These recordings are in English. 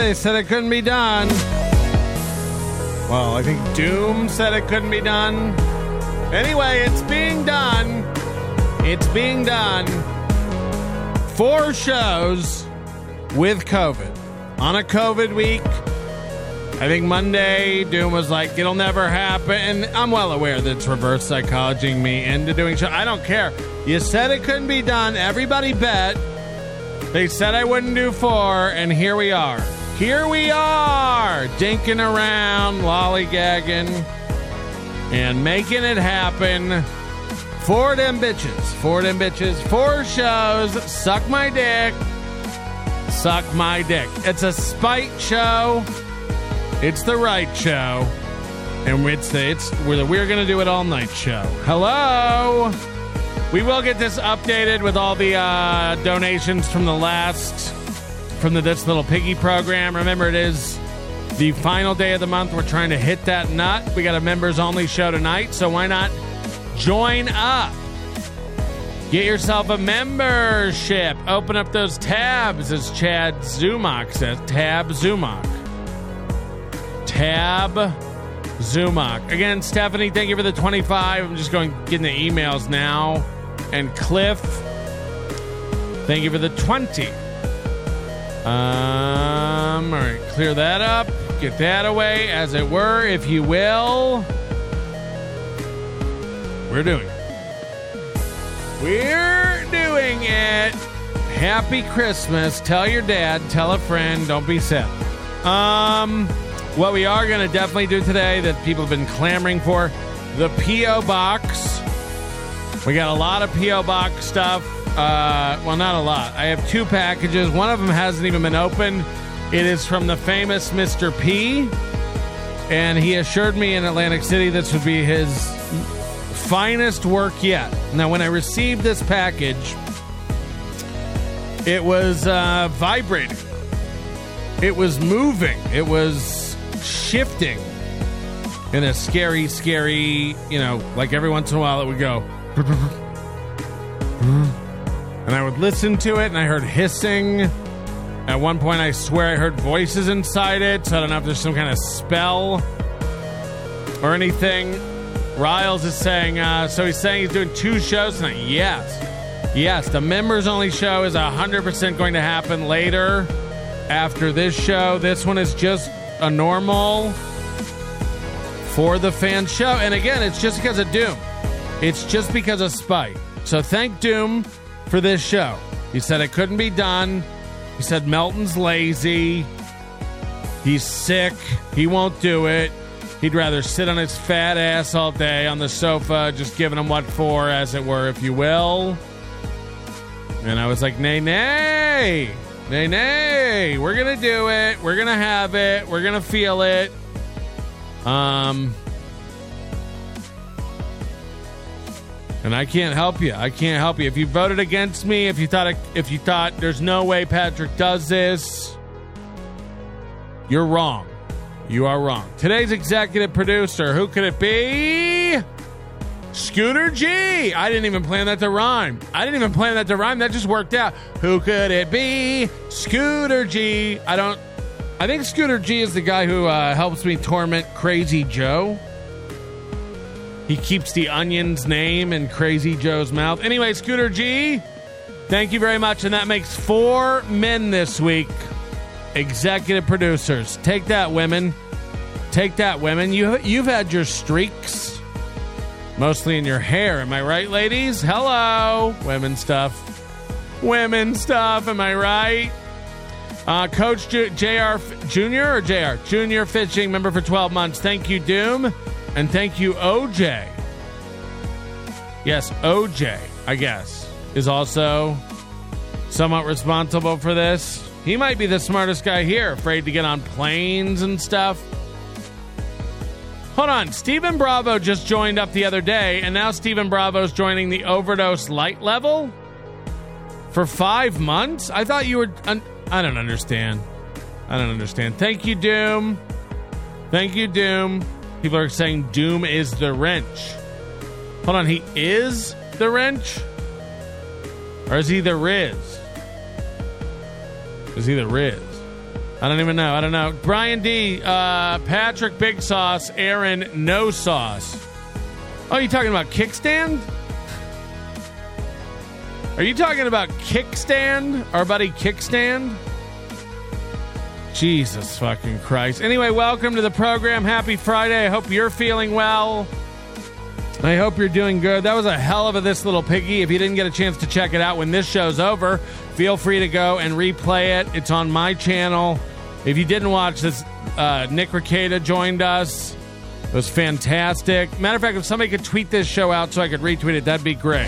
They said it couldn't be done. Well, I think Doom said it couldn't be done. Anyway, it's being done. It's being done. 4 shows with COVID. On a COVID week, I think Monday, Doom was like, it'll never happen. And I'm well aware that it's reverse psychologying me into doing show. I don't care. You said it couldn't be done. Everybody bet. They said I wouldn't do 4, and here we are. Here we are, dinking around, lollygagging, and making it happen. 4 them bitches. 4 shows. Suck my dick. Suck my dick. It's a spite show. It's the right show. And we're going to do it all night show. Hello. We will get this updated with all the donations from the This Little Piggy program. Remember, it is the final day of the month. We're trying to hit that nut. We got a members-only show tonight, so why not join up? Get yourself a membership. Open up those tabs, as Chad Zumach says. Tab Zumach. Again, Stephanie, thank you for the 25. I'm just getting the emails now. And Cliff, thank you for the 20. All right, clear that up. Get that away, as it were, if you will. We're doing it. Happy Christmas. Tell your dad. Tell a friend. Don't be sad. What we are going to definitely do today that people have been clamoring for, the P.O. Box. We got a lot of P.O. Box stuff. Well, not a lot. I have 2 packages. One of them hasn't even been opened. It is from the famous Mr. P. And he assured me in Atlantic City this would be his finest work yet. Now, when I received this package, it was vibrating. It was moving. It was shifting in a scary, like every once in a while it would go. And I would listen to it, and I heard hissing. At one point, I swear I heard voices inside it, so I don't know if there's some kind of spell or anything. Riles is saying, so he's saying he's doing 2 shows tonight. Yes, the members-only show is 100% going to happen later after this show. This one is just a normal for the fan show. And again, it's just because of Doom. It's just because of spite. So thank Doom for this show. He said it couldn't be done. He said Melton's lazy. He's sick. He won't do it. He'd rather sit on his fat ass all day on the sofa, just giving him what for, as it were, if you will. And I was like, nay. We're going to do it. We're going to have it. We're going to feel it. And I can't help you. If you voted against me, if you thought there's no way Patrick does this, you're wrong. You are wrong. Today's executive producer, who could it be? Scooter G. I didn't even plan that to rhyme. That just worked out. Who could it be? Scooter G. I think Scooter G is the guy who helps me torment Crazy Joe. He keeps the Onion's name in Crazy Joe's mouth. Anyway, Scooter G, thank you very much. And that makes 4 men this week. Executive producers. Take that, women. You've had your streaks. Mostly in your hair. Am I right, ladies? Hello. Women stuff. Am I right? Coach JR Jr. or JR? Junior Fishing, member for 12 months. Thank you, Doom. And thank you, OJ. Yes, OJ, I guess, is also somewhat responsible for this. He might be the smartest guy here, afraid to get on planes and stuff. Hold on, Stephen Bravo just joined up the other day, and now Stephen Bravo's joining the Overdose Light level for 5 months? I thought you were... I don't understand. Thank you, Doom. People are saying Doom is the wrench. Hold on, he is the wrench? Or is he the Riz? I don't even know. I don't know. Brian D, Patrick Big Sauce, Aaron No Sauce. Oh, you talking about Kickstand? Are you talking about Kickstand? Our buddy Kickstand? Jesus fucking Christ. Anyway, welcome to the program. Happy Friday. I hope you're feeling well. I hope you're doing good. That was a hell of a This Little Piggy. If you didn't get a chance to check it out when this show's over, feel free to go and replay it. It's on my channel. If you didn't watch this, Nick Rekieta joined us. It was fantastic. Matter of fact, if somebody could tweet this show out so I could retweet it, that'd be great.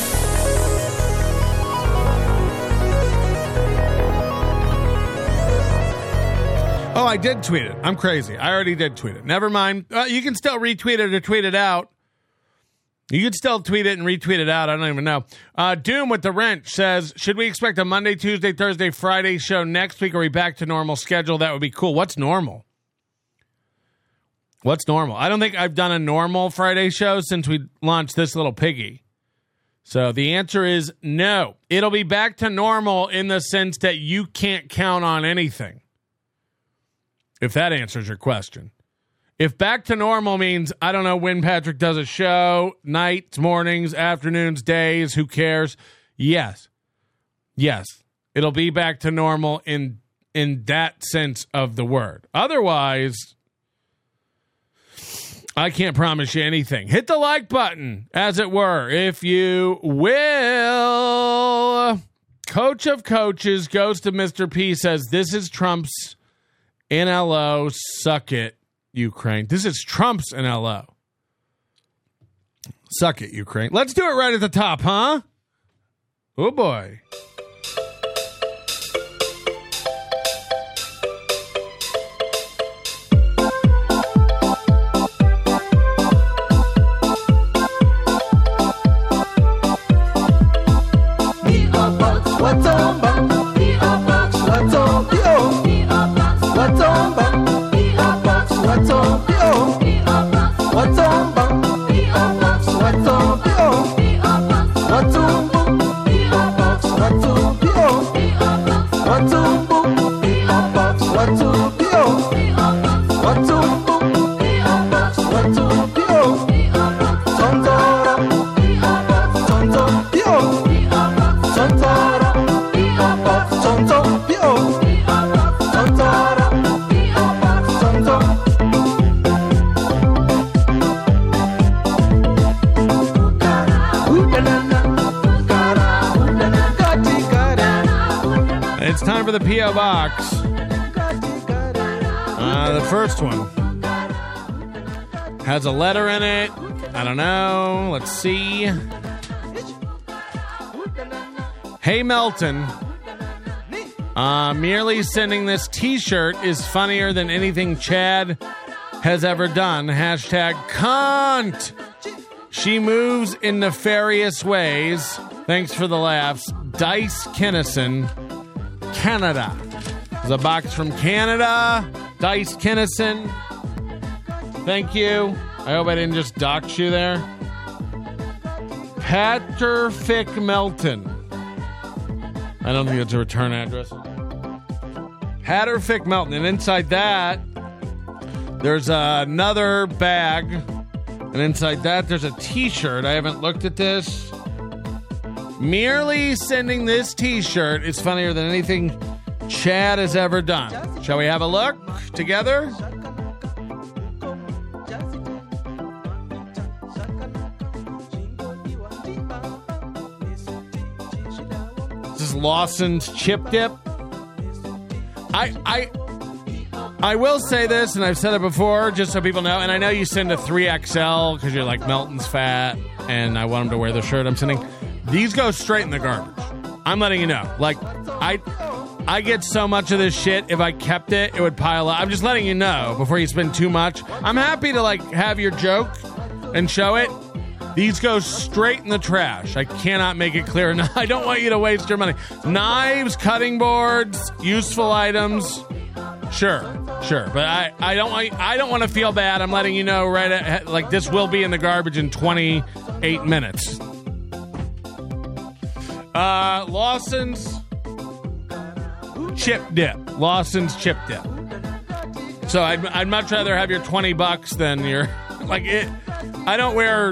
Oh, I did tweet it. I'm crazy. I already did tweet it. Never mind. You can still retweet it or tweet it out. You could still tweet it and retweet it out. I don't even know. Doom with the Wrench says, should we expect a Monday, Tuesday, Thursday, Friday show next week? Or are we back to normal schedule? That would be cool. What's normal? What's normal? I don't think I've done a normal Friday show since we launched This Little Piggy. So the answer is no. It'll be back to normal in the sense that you can't count on anything. If that answers your question. If back to normal means, I don't know when Patrick does a show, nights, mornings, afternoons, days, who cares? Yes. Yes. It'll be back to normal in that sense of the word. Otherwise, I can't promise you anything. Hit the like button, as it were, if you will. Coach of Coaches goes to Mr. P, says, this is Trump's NLO. Suck it, Ukraine. This is Trump's NLO. Suck it, Ukraine. Let's do it right at the top, huh? Oh, boy. It's time for the P.O. Box. The first one has a letter in it. I don't know. Let's see. Hey, Melton. Merely sending this t-shirt is funnier than anything Chad has ever done. Hashtag cunt. She moves in nefarious ways. Thanks for the laughs. Dice Kennison, Canada. There's a box from Canada. Dice Kennison. Thank you. I hope I didn't just dox you there. Patterfick Melton. I don't think it's a return address. Patterfick Melton. And inside that, there's another bag. And inside that, there's a t-shirt. I haven't looked at this. Merely sending this t-shirt is funnier than anything Chad has ever done. Shall we have a look together? This is Lawson's Chip Dip. I will say this, and I've said it before, just so people know, and I know you send a 3XL because you're like, Melton's fat, and I want him to wear the shirt I'm sending. These go straight in the garbage. I'm letting you know. Like, I get so much of this shit, if I kept it, it would pile up. I'm just letting you know before you spend too much. I'm happy to, like, have your joke and show it. These go straight in the trash. I cannot make it clear. I don't want you to waste your money. Knives, cutting boards, useful items. Sure. But I don't want to feel bad. I'm letting you know like this will be in the garbage in 28 minutes. chip dip. Lawson's chip dip. So I'd much rather have your $20 than your like it. I don't wear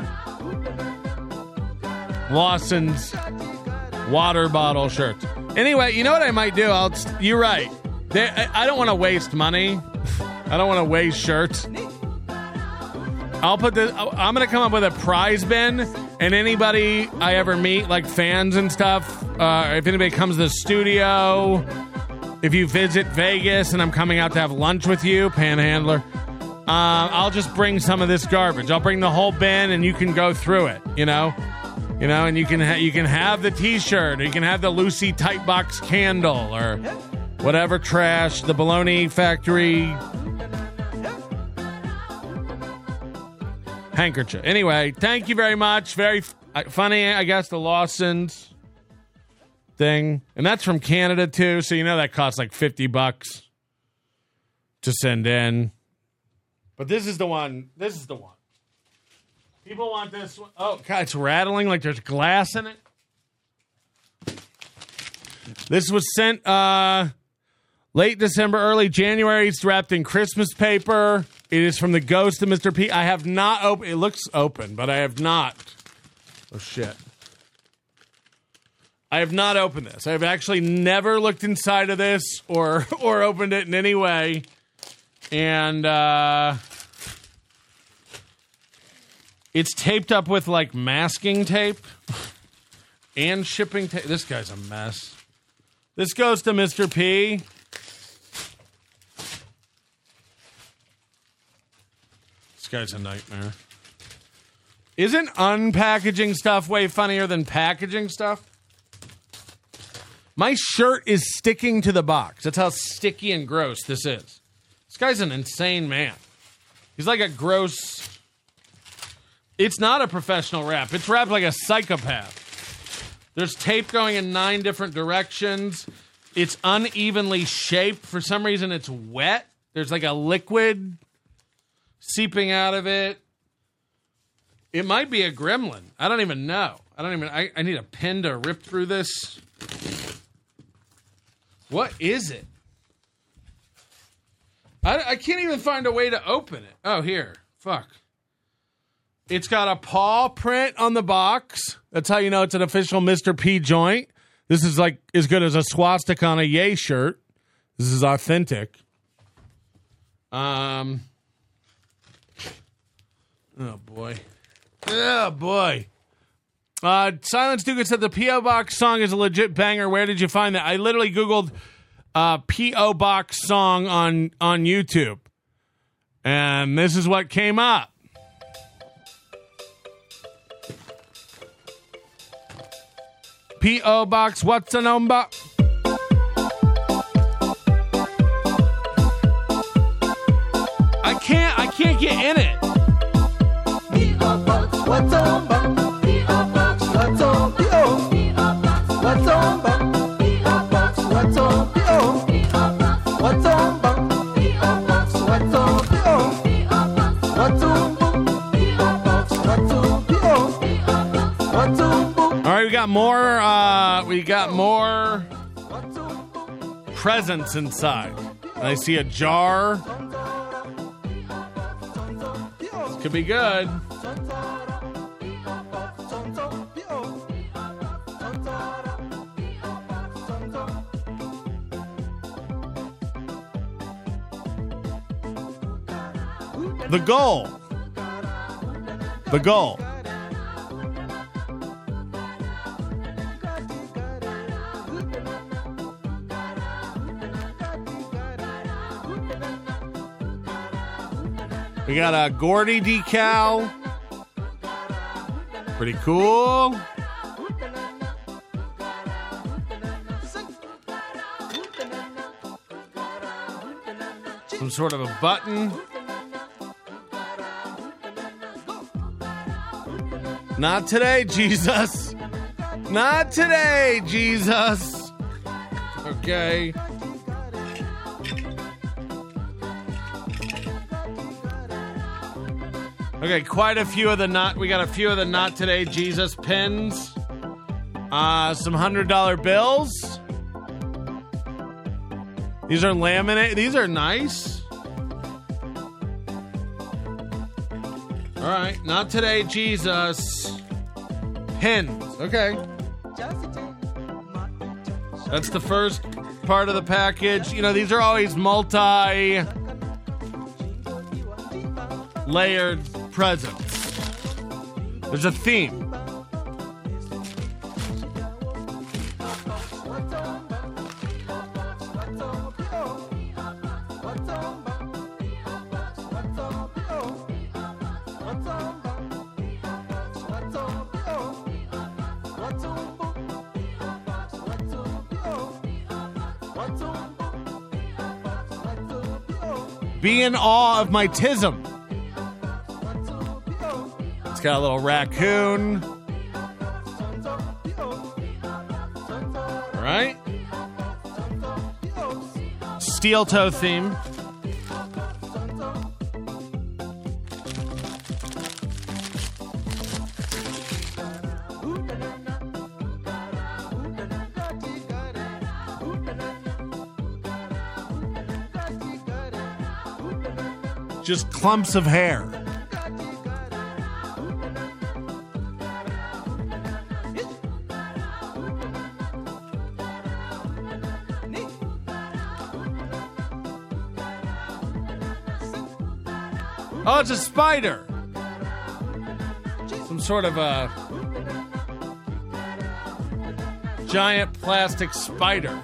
Lawson's water bottle shirts. Anyway, you know what I might do? You're right. I don't want to waste money. I don't want to waste shirts. I'm going to come up with a prize bin, and anybody I ever meet, like fans and stuff, if anybody comes to the studio, if you visit Vegas and I'm coming out to have lunch with you, Panhandler, I'll just bring some of this garbage. I'll bring the whole bin, and you can go through it, you know, and you can have the T-shirt, or you can have the Lucy Tight Box candle, or whatever trash, the Bologna Factory handkerchief. Anyway, thank you very much. Very funny, I guess, the Lawson's thing. And that's from Canada, too, so you know that costs like $50 to send in. But this is the one. This is the one. People want this one. Oh, God, it's rattling like there's glass in it. This was sent late December, early January. It's wrapped in Christmas paper. It is from the ghost of Mr. P. I have not opened. It looks open, but I have not. Oh, shit. I have not opened this. I've actually never looked inside of this or opened it in any way. And it's taped up with, like, masking tape and shipping tape. This guy's a mess. This goes to Mr. P. This guy's a nightmare. Isn't unpackaging stuff way funnier than packaging stuff? My shirt is sticking to the box. That's how sticky and gross this is. This guy's an insane man. He's like a gross... It's not a professional wrap. It's wrapped like a psychopath. There's tape going in 9 different directions. It's unevenly shaped. For some reason, it's wet. There's like a liquid seeping out of it. It might be a gremlin. I don't even know. I need a pen to rip through this. What is it? I can't even find a way to open it. Oh, here. Fuck. It's got a paw print on the box. That's how you know it's an official Mr. P joint. This is like as good as a swastika on a Yay shirt. This is authentic. Oh, boy. Oh, boy. Silence Dugan said the P.O. Box song is a legit banger. Where did you find that? I literally Googled P.O. Box song on YouTube. And this is what came up. P.O. Box, what's the number? I can't get in it. P.O. Box, what's on number? P.O. Box, what's on P.O. P.O. Box, what's on number? P.O. Box, what's on P.O. P.O. Box, what's on number? P.O. Box, what's on P.O. P.O. Box, what's on P.O. Box, what's on P.O. P.O. Box, what's on. All right, we got more presents inside. And I see a jar. This could be good. The goal. We got a Gordy decal. Pretty cool. Some sort of a button. Not today, Jesus. Not today, Jesus. Okay. Okay, quite a few of the we got a few of the Not Today Jesus pins. Some $100 bills. These are laminate. These are nice. All right. Not today, Jesus. Pins. Okay. That's the first part of the package. You know, these are always multi-layered presents. There's a theme. Be in awe of my tism. It's got a little raccoon. All right. Steel toe theme. Just clumps of hair. Oh, it's a spider. Some sort of a giant plastic spider.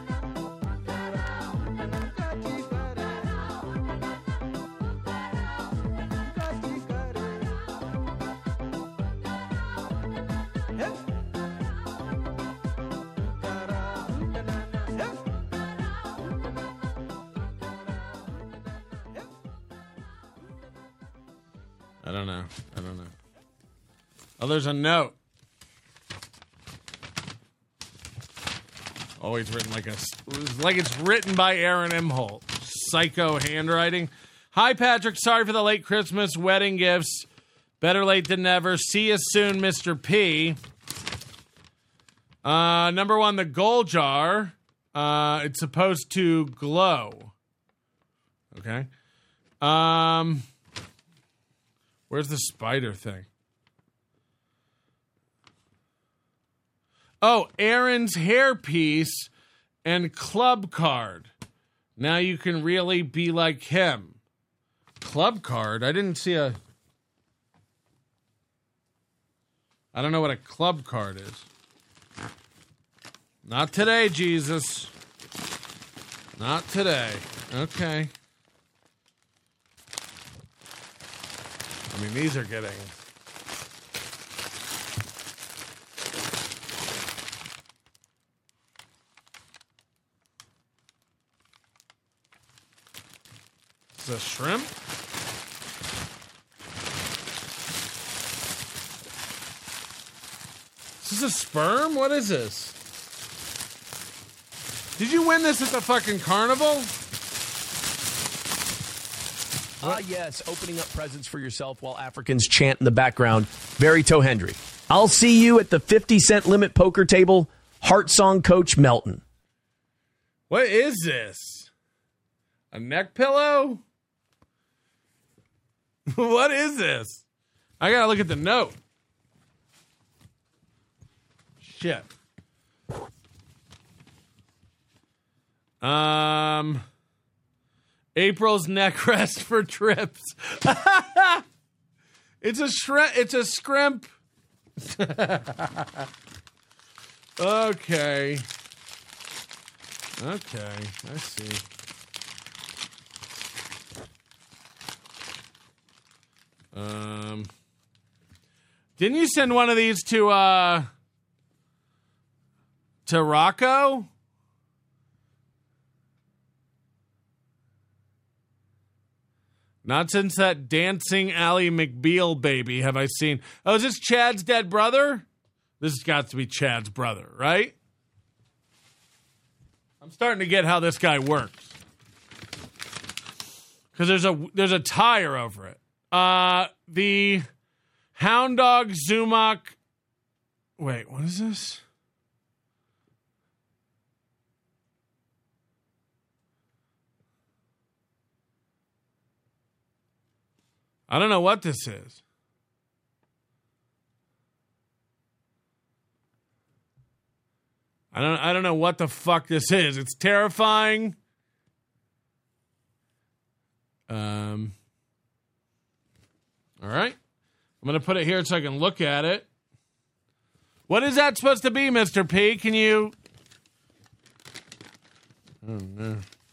I don't know. Oh, there's a note. Always written like it's written by Aaron Imholt. Psycho handwriting. Hi, Patrick. Sorry for the late Christmas wedding gifts. Better late than never. See you soon, Mr. P. Number one, the gold jar. It's supposed to glow. Okay. Where's the spider thing? Oh, Aaron's hairpiece and club card. Now you can really be like him. Club card? I didn't see a... I don't know what a club card is. Not today, Jesus. Not today. Okay. I mean, these are getting... Is this a shrimp? Is this a sperm? What is this? Did you win this at the fucking carnival? Yes, opening up presents for yourself while Africans chant in the background. Very Tohendry. I'll see you at the 50-cent limit poker table. Heart Song Coach Melton. What is this? A neck pillow? What is this? I gotta look at the note. Shit. April's neck rest for trips. It's a shrimp. It's a scrimp. Okay. I see. Didn't you send one of these to Rocco? Not since that dancing Ally McBeal baby have I seen. Oh, is this Chad's dead brother? This has got to be Chad's brother, right? I'm starting to get how this guy works. Because there's a tire over it. The Hound Dog Zumach. Wait, what is this? I don't know what this is. I don't know what the fuck this is. It's terrifying. All right. I'm going to put it here so I can look at it. What is that supposed to be, Mr. P? Can you... Oh, no.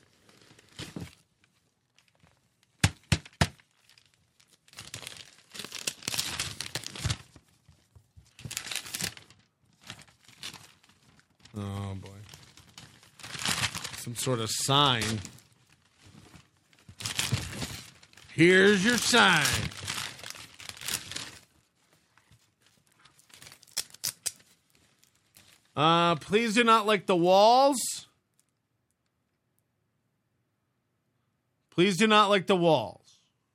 Oh, boy. Some sort of sign. Here's your sign. Please do not lick the walls. Please do not lick the walls.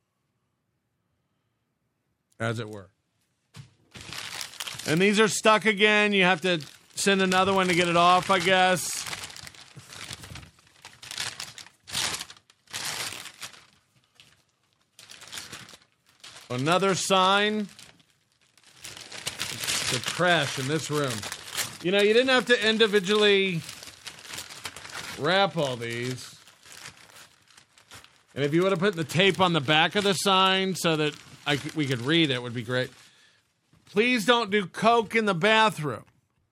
As it were. And these are stuck again. You have to send another one to get it off, I guess. Another sign. It's a crash in this room. You know, you didn't have to individually wrap all these. And if you would have put the tape on the back of the sign so that we could read it, would be great. Please don't do coke in the bathroom.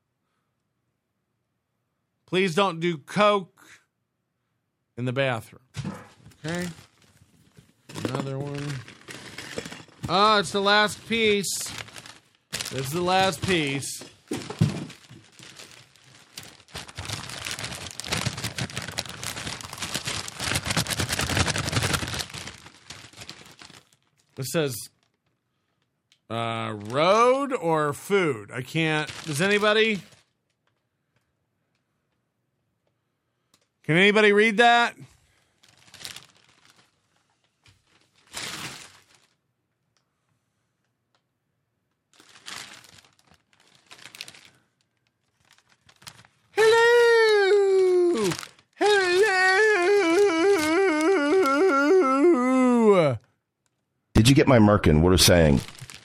Please don't do coke in the bathroom. Okay. Another one. Oh, it's the last piece. This is the last piece. It says road or food. I can't. Does anybody? Can anybody read that? Hello. Hello. Did you get my merkin? What are saying?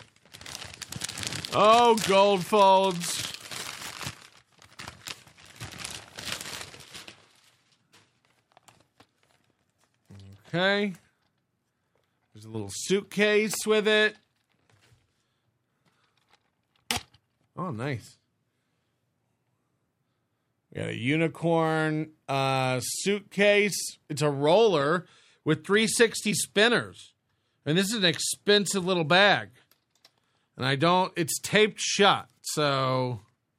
Oh, gold folds. Okay. There's a little suitcase with it. Oh, nice. We got a unicorn suitcase. It's a roller with 360 spinners. And this is an expensive little bag. And it's taped shut. So,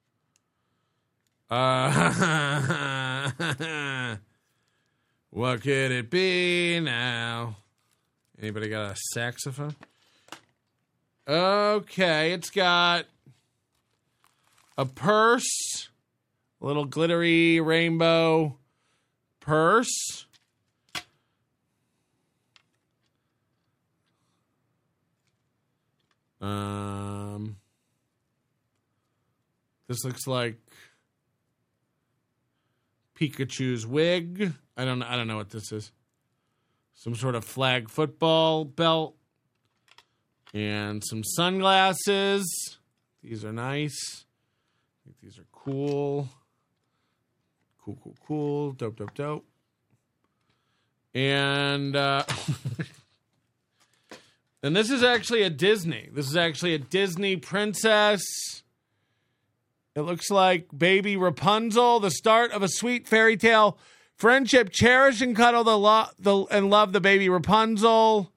what could it be now? Anybody got a saxophone? Okay, it's got a purse, a little glittery rainbow purse. This looks like Pikachu's wig. I don't know what this is. Some sort of flag football belt and some sunglasses. These are nice. I think these are cool. Cool. Dope. And and this is actually a Disney. This is actually a Disney princess. It looks like baby Rapunzel, the start of a sweet fairy tale. Friendship, cherish and cuddle and love the baby Rapunzel.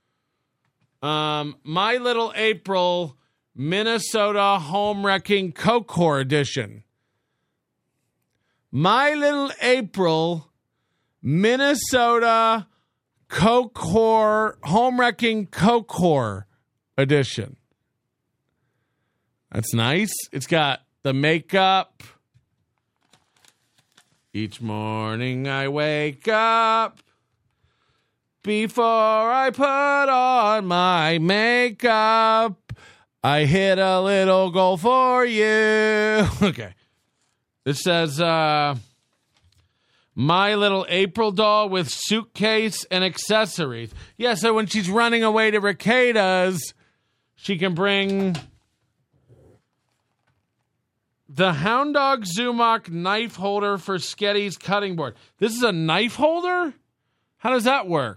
My Little April, Minnesota Home Wrecking Coke Edition. My Little April, Minnesota Home Wrecking Coke Edition. That's nice. It's got the makeup. Each morning I wake up. Before I put on my makeup, I hit a little goal for you. Okay. This says, My Little April doll with suitcase and accessories. Yeah, so when she's running away to Riqueda's, she can bring the Hound Dog Zumach knife holder for Sketty's cutting board. This is a knife holder? How does that work?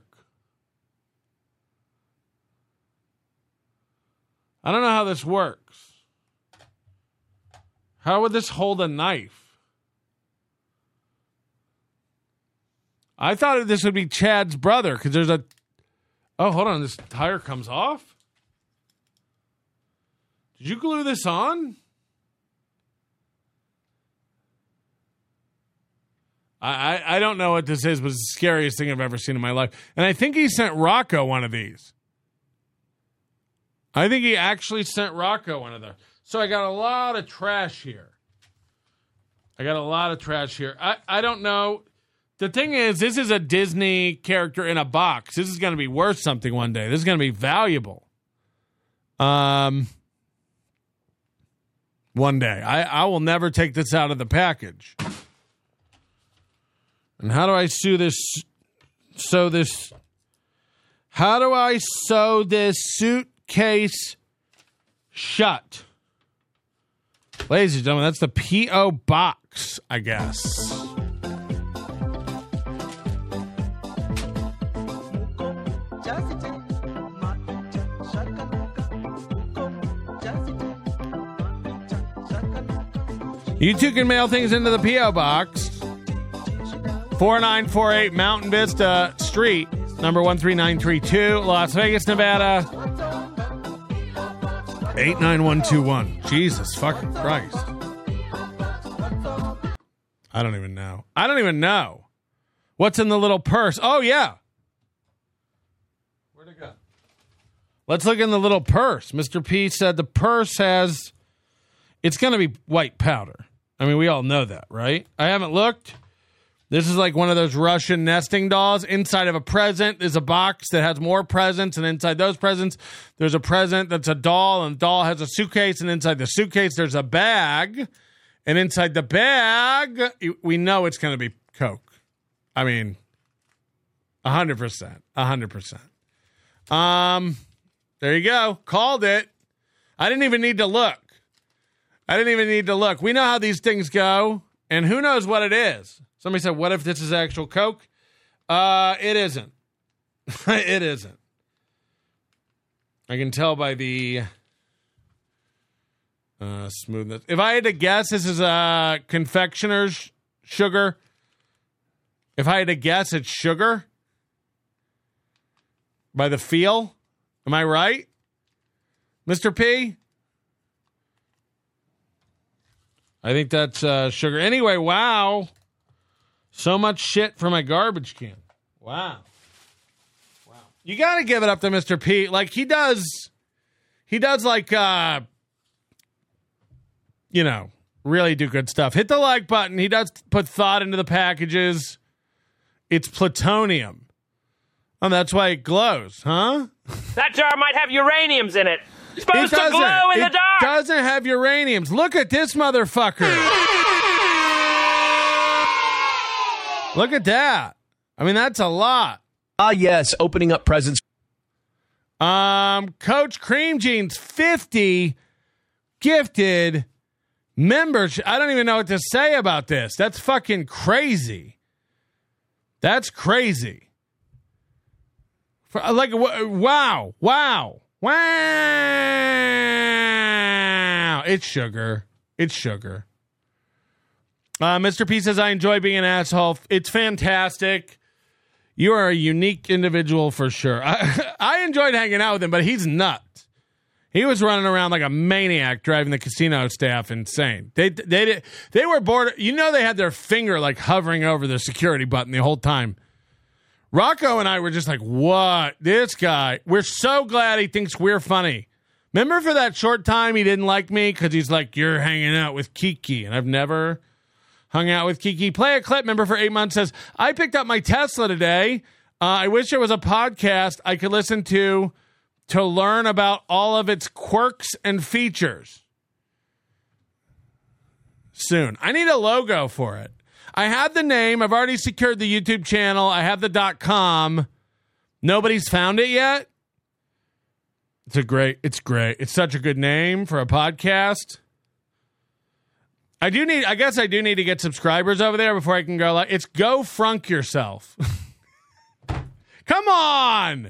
I don't know how this works. How would this hold a knife? I thought this would be Chad's brother because there's a... Oh, hold on. This tire comes off? Did you glue this on? I don't know what this is, but it's the scariest thing I've ever seen in my life. And I think he sent Rocco one of these. I think he actually sent Rocco one of those. So I got a lot of trash here. I don't know. The thing is, this is a Disney character in a box. This is going to be worth something one day. This is going to be valuable. One day. I will never take this out of the package. And how do I sew this suitcase shut? Ladies and gentlemen, that's the P.O. box, I guess. You too can mail things into the P.O. box. 4948 Mountain Vista Street, number 13932, Las Vegas, Nevada, 89121. Jesus fucking Christ. I don't even know. What's in the little purse? Oh, yeah. Where'd it go? Let's look in the little purse. Mr. P said the purse has... It's going to be white powder. I mean, we all know that, right? I haven't looked. This is like one of those Russian nesting dolls. Inside of a present is a box that has more presents, and inside those presents, there's a present that's a doll, and the doll has a suitcase, and inside the suitcase, there's a bag, and inside the bag, we know it's going to be Coke. I mean, 100%. 100%. There you go. Called it. I didn't even need to look. We know how these things go, and who knows what it is. Somebody said, what if this is actual Coke? It isn't. It isn't. I can tell by the smoothness. If I had to guess, this is confectioner's sugar. If I had to guess, it's sugar. By the feel. Am I right? Mr. P? I think that's sugar. Anyway, wow. So much shit for my garbage can. Wow. You got to give it up to Mr. P. Like, he does like, really do good stuff. Hit the like button. He does put thought into the packages. It's plutonium. Oh, that's why it glows, huh? That jar might have uraniums in it. It's supposed to glow in the dark. It doesn't have uraniums. Look at this motherfucker. Look at that. I mean, that's a lot. Yes, opening up presents. Coach Cream Jeans 50 gifted membership. I don't even know what to say about this. That's fucking crazy. That's crazy. Wow. It's sugar. Mr. P says, I enjoy being an asshole. It's fantastic. You are a unique individual for sure. I enjoyed hanging out with him, but he's nuts. He was running around like a maniac, driving the casino staff insane. They were bored. You know, they had their finger like hovering over the security button the whole time. Rocco and I were just like, what? This guy. We're so glad he thinks we're funny. Remember for that short time he didn't like me because he's like, you're hanging out with Kiki. And I've never hung out with Kiki. Play a clip. Member for 8 months says, I picked up my Tesla today. I wish there was a podcast I could listen to learn about all of its quirks and features. Soon. I need a logo for it. I have the name. I've already secured the YouTube channel. I have the .com. Nobody's found it yet. It's great. It's such a good name for a podcast. I guess I do need to get subscribers over there before I can go like, it's Go Frunk Yourself. Come on.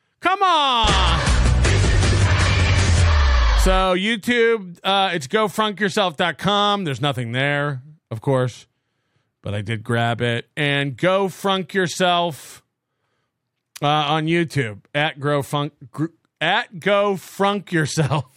So YouTube, it's gofrunkyourself.com. There's nothing there, of course, but I did grab it. And Go Frunk Yourself on YouTube at Go Frunk Yourself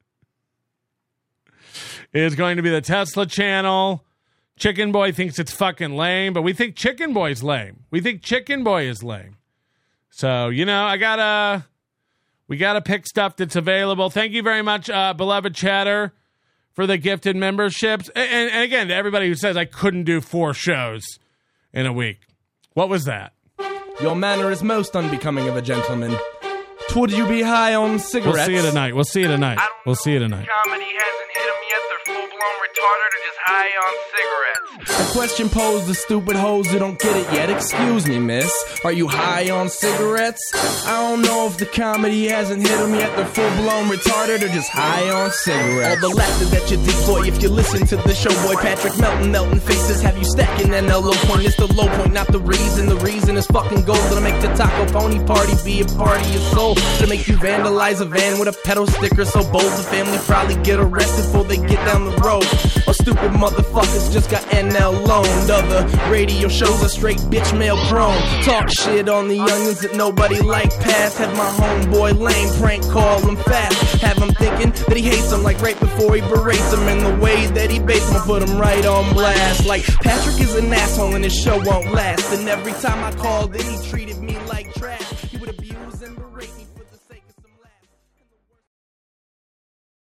is going to be the Tesla channel. Chicken Boy thinks it's fucking lame, but we think Chicken Boy's lame. We think Chicken Boy is lame. So, we gotta pick stuff that's available. Thank you very much, beloved chatter, for the gifted memberships. And again, to everybody who says I couldn't do 4 shows in a week. What was that? Your manner is most unbecoming of a gentleman. Would you be high on cigarettes? We'll see you tonight. Comedy hasn't hit them yet. They're full-blown retarded or just high on cigarettes. A question posed to stupid hoes who don't get it yet. Excuse me, miss. Are you high on cigarettes? I don't know if the comedy hasn't hit them yet. They're full-blown retarded or just high on cigarettes. All the laughter that you decoy if you listen to the show, boy. Patrick melting faces have you stacking an low point. It's the low point, not the reason. The reason is fucking gold. Gonna make the Taco Pony party be a party of soul. To make you vandalize a van with a pedal sticker so bold the family probably get arrested before they get down the road. Or stupid motherfuckers just got NL loaned. Other radio shows are straight bitch mail prone. Talk shit on the onions that nobody like past. Have my homeboy lame prank call him fast. Have him thinking that he hates him like right before he berates him. And the way that he baits him, put him right on blast. Like Patrick is an asshole and his show won't last. And every time I called in he treated me like trash. He would abuse and berate.